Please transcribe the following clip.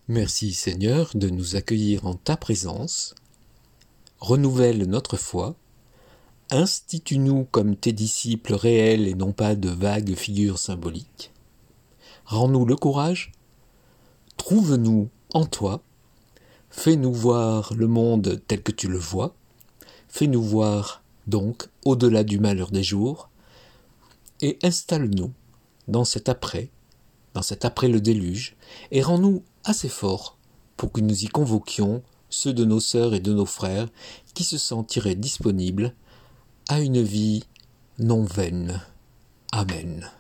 Merci Seigneur de nous accueillir en ta présence. Renouvelle notre foi. Institue-nous comme tes disciples réels et non pas de vagues figures symboliques. Rends-nous le courage. Trouve-nous en toi. Fais-nous voir le monde tel que tu le vois. Fais-nous voir donc au-delà du malheur des jours. Et installe-nous dans cet après le déluge, et rends-nous assez forts pour que nous y convoquions ceux de nos sœurs et de nos frères qui se sentiraient disponibles à une vie non vaine. Amen.